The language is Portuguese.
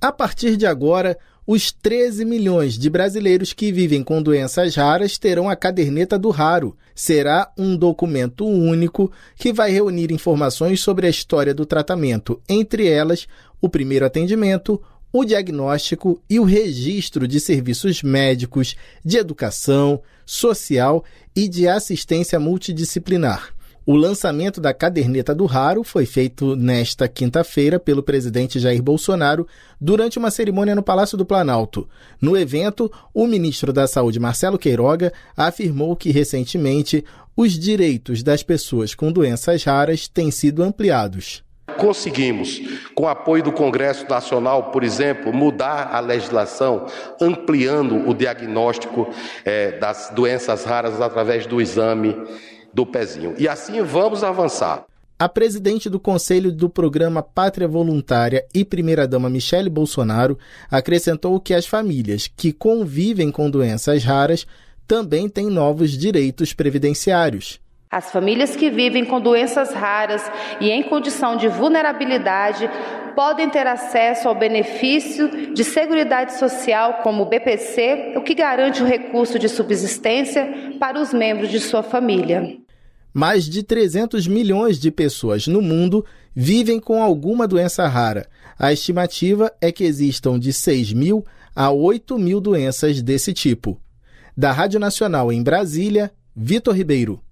A partir de agora, os 13 milhões de brasileiros que vivem com doenças raras terão a caderneta do raro. Será um documento único que vai reunir informações sobre a história do tratamento, entre elas o primeiro atendimento, o diagnóstico e o registro de serviços médicos, de educação, social e de assistência multidisciplinar. O lançamento da caderneta do raro foi feito nesta quinta-feira pelo presidente Jair Bolsonaro durante uma cerimônia no Palácio do Planalto. No evento, o ministro da Saúde, Marcelo Queiroga, afirmou que recentemente os direitos das pessoas com doenças raras têm sido ampliados. Conseguimos, com o apoio do Congresso Nacional, por exemplo, mudar a legislação, ampliando o diagnóstico das doenças raras através do exame do pezinho. E assim vamos avançar. A presidente do Conselho do Programa Pátria Voluntária e primeira-dama Michele Bolsonaro acrescentou que as famílias que convivem com doenças raras também têm novos direitos previdenciários. As famílias que vivem com doenças raras e em condição de vulnerabilidade podem ter acesso ao benefício de Seguridade Social como o BPC, o que garante o recurso de subsistência para os membros de sua família. Mais de 300 milhões de pessoas no mundo vivem com alguma doença rara. A estimativa é que existam de 6 mil a 8 mil doenças desse tipo. Da Rádio Nacional em Brasília, Vitor Ribeiro.